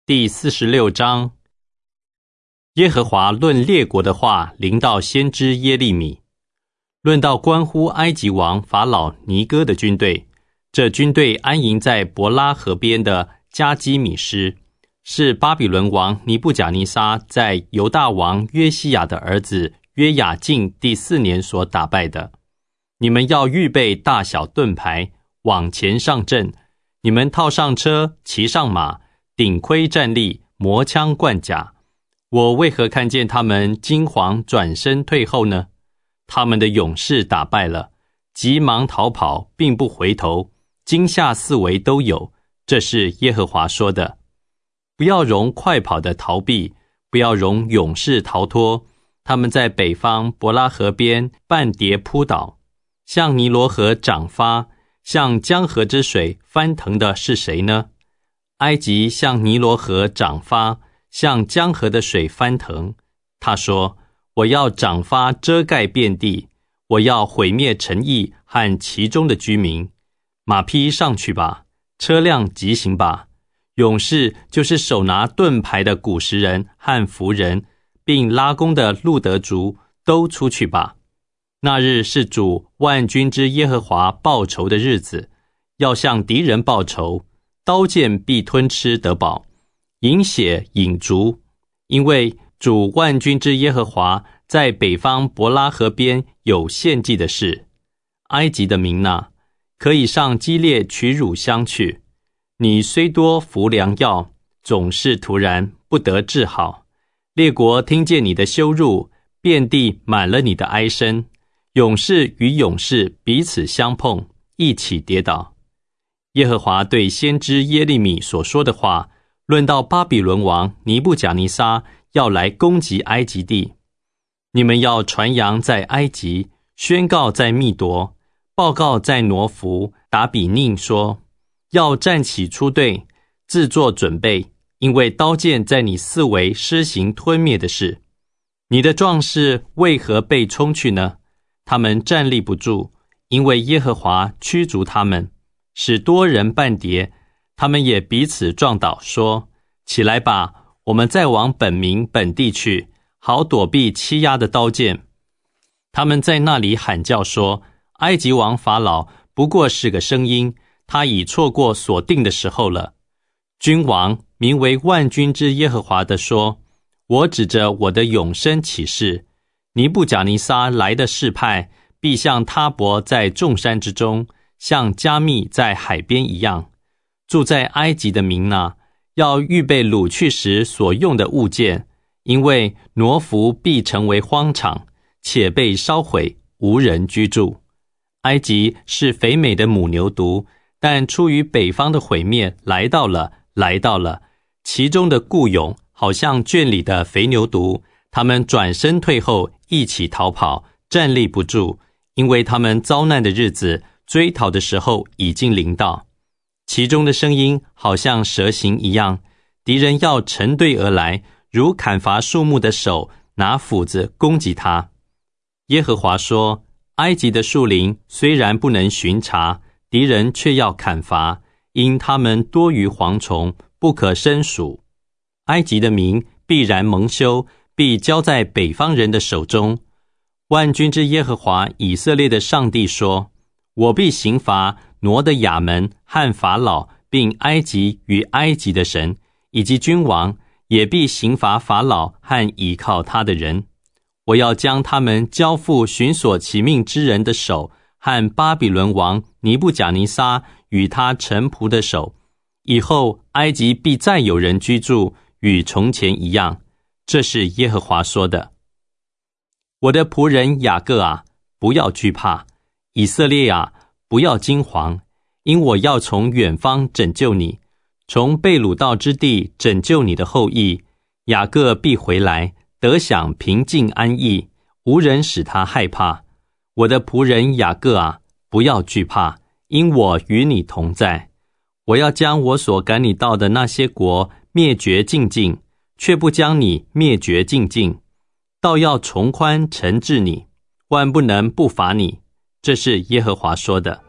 第46章，耶和华论列国的话临到先知耶利米，论到关乎埃及王法老尼哥的军队。这军队安营在伯拉河边的加基米施，是巴比伦王尼布甲尼撒在犹大王约西亚的儿子约雅敬第4年所打败的。你们要预备大小盾牌，往前上阵。你们套上车，骑上马，顶盔站立，磨枪贯甲。我为何看见他们惊惶转身退后呢？他们的勇士打败了，急忙逃跑，并不回头，惊吓四围都有。这是耶和华说的。不要容快跑的逃避，不要容勇士逃脱。他们在北方伯拉河边半跌扑倒，向尼罗河涨发，向江河之水翻腾的是谁呢？埃及向尼罗河涨发，向江河的水翻腾。他说，我要涨发遮盖遍地，我要毁灭城邑和其中的居民。马匹上去吧，车辆疾行吧。勇士就是手拿盾牌的古实人和弗人，并拉弓的路德族，都出去吧。那日是主万军之耶和华报仇的日子，要向敌人报仇，刀剑必吞吃得饱，饮血饮足。因为主万军之耶和华在北方伯拉河边有献祭的事。埃及的民哪，可以上基列取乳香去。你虽多服良药，总是突然不得治好。列国听见你的羞辱，遍地满了你的哀声。勇士与勇士彼此相碰，一起跌倒。耶和华对先知耶利米所说的话，论到巴比伦王尼布甲尼撒要来攻击埃及地。你们要传扬在埃及，宣告在密夺，报告在挪弗达比宁，说要站起出队，自作准备，因为刀剑在你四围施行吞灭的事。你的壮士为何被冲去呢？他们站立不住，因为耶和华驱逐他们，使多人半跌。他们也彼此撞倒，说，起来吧，我们再往本民本地去，好躲避欺压的刀剑。他们在那里喊叫说，埃及王法老不过是个声音，他已错过所定的时候了。君王名为万军之耶和华的说，我指着我的永生起誓，尼布甲尼撒来的示派，必像他伯在众山之中，像加密在海边一样。住在埃及的民哪，要预备掳去时所用的物件，因为挪弗必成为荒场，且被烧毁，无人居住。埃及是肥美的母牛犊，但出于北方的毁灭来到了，其中的雇勇好像圈里的肥牛犊，他们转身退后，一起逃跑，站立不住，因为他们遭难的日子，追讨的时候已经临到。其中的声音好像蛇形一样，敌人要成队而来，如砍伐树木的手拿斧子攻击他。耶和华说，埃及的树林虽然不能巡查，敌人却要砍伐，因他们多于蝗虫，不可胜数。埃及的民必然蒙羞，必交在北方人的手中。万军之耶和华以色列的上帝说，我必刑罚挪的亚门和法老，并埃及与埃及的神，以及君王，也必刑罚法老和倚靠他的人。我要将他们交付寻索其命之人的手，和巴比伦王尼布甲尼撒与他臣仆的手。以后埃及必再有人居住，与从前一样。这是耶和华说的。我的仆人雅各啊，不要惧怕；以色列啊，不要惊惶，因我要从远方拯救你，从被掳到之地拯救你的后裔。雅各必回来，得享平静安逸，无人使他害怕。我的仆人雅各啊，不要惧怕，因我与你同在。我要将我所赶你到的那些国灭绝尽尽，却不将你灭绝尽尽，倒要从宽惩治你，万不能不罚你。这是耶和华说的。